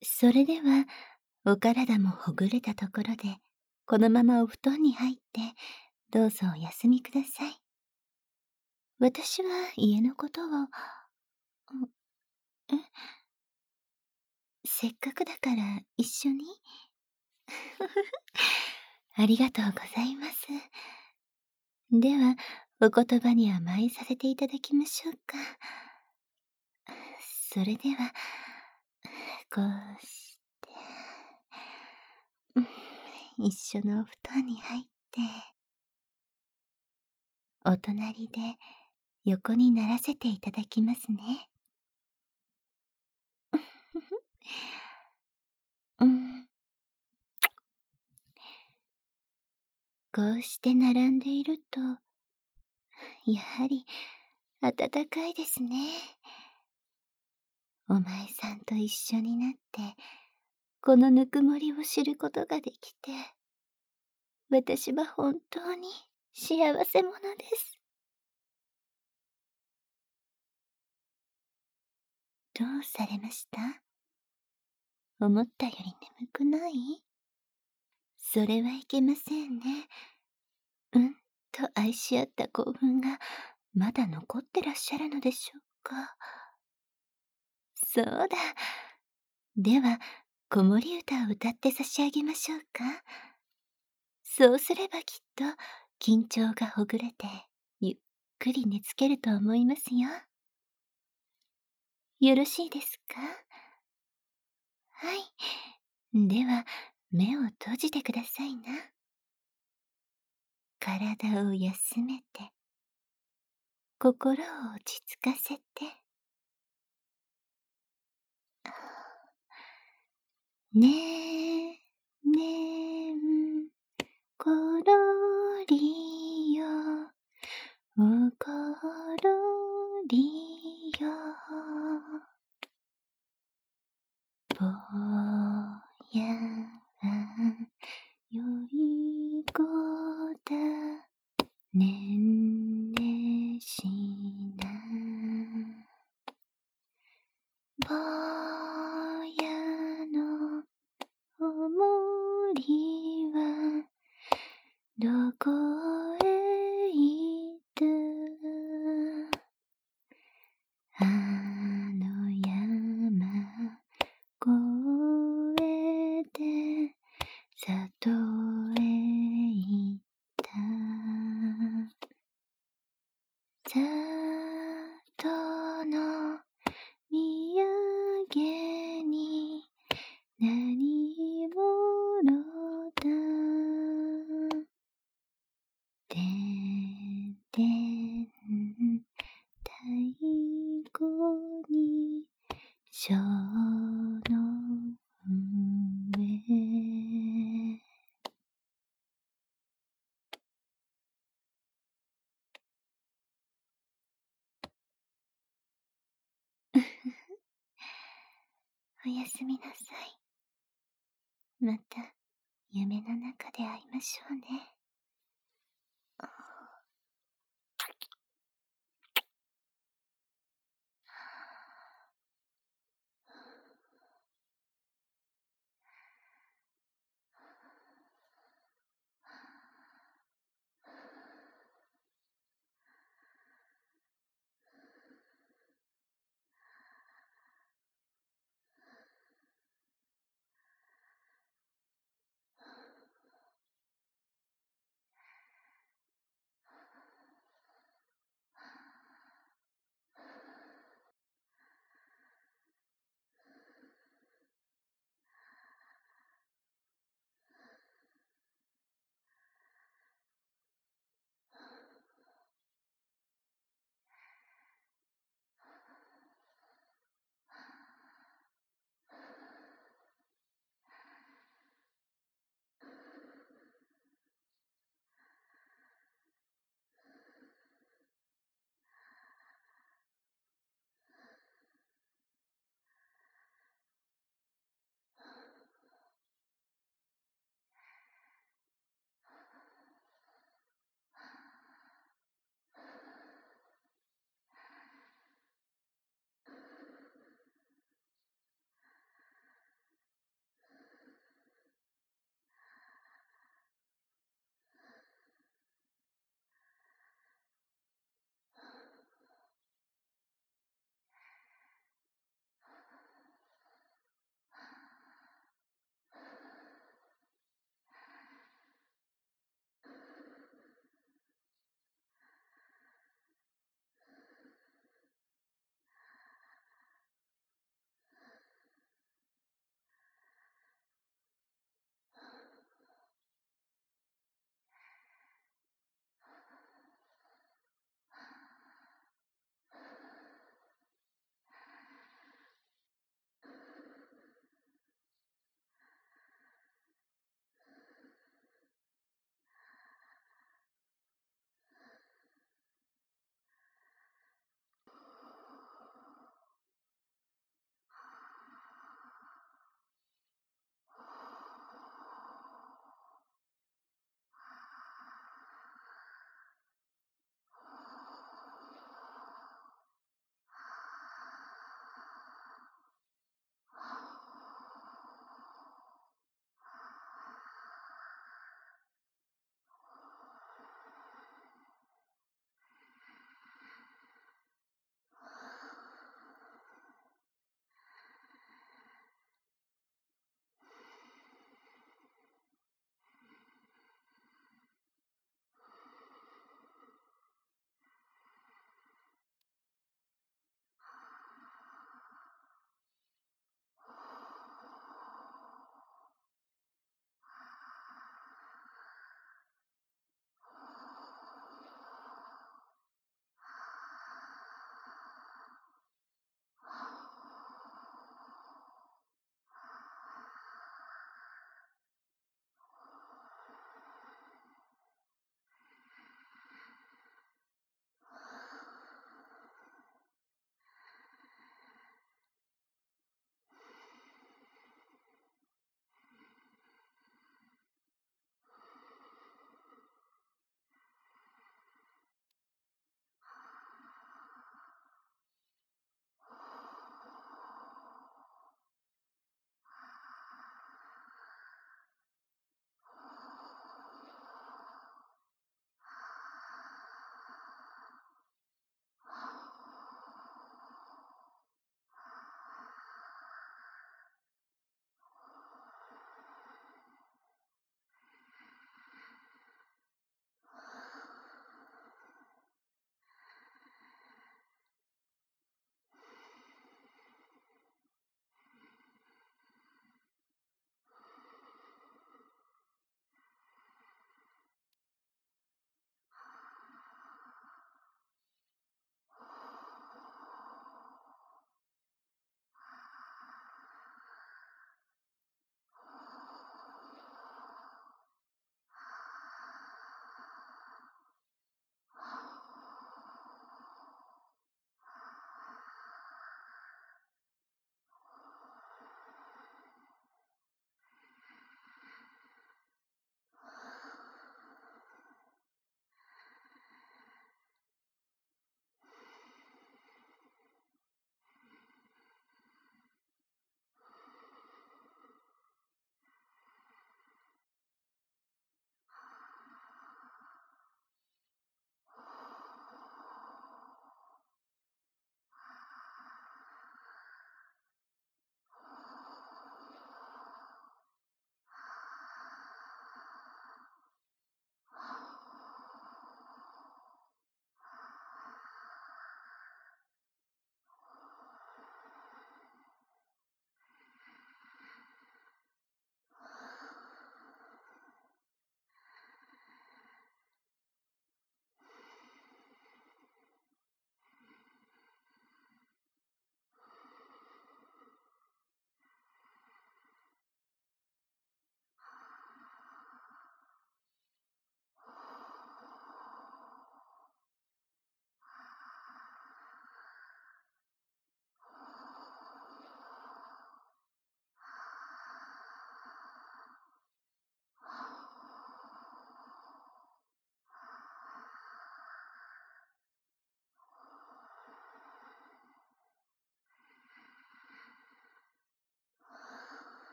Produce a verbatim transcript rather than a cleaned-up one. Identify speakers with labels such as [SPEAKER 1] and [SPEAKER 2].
[SPEAKER 1] それでは、お体もほぐれたところで、このままお布団に入って、どうぞお休みください。私は家のことを、ん、え、せっかくだから一緒に。ありがとうございます。では、お言葉に甘えさせていただきましょうか。それでは、こうして、うん、一緒のお布団に入って、お隣で横にならせていただきますね。うん、こうして並んでいると、やはり暖かいですね。お前さんと一緒になって、このぬくもりを知ることができて、私は本当に幸せ者です。どうされました？思ったより眠くない？それはいけませんね。うんと愛し合った興奮がまだ残ってらっしゃるのでしょうか。そうだ。では、子守歌を歌って差し上げましょうか。そうすればきっと緊張がほぐれて、ゆっくり寝つけると思いますよ。よろしいですか？はい。では、目を閉じてくださいな。体を休めて、心を落ち着かせて。ねえ、ねん、ころりよ、おころりよ。ぼやよい子だ、ねんねしな。ぼやのおもりはどこへ行った？あの山越えて里へ行った。里の土産に何もろた。てんてん太鼓に小の上。おやすみなさい。また夢の中で会いましょうね。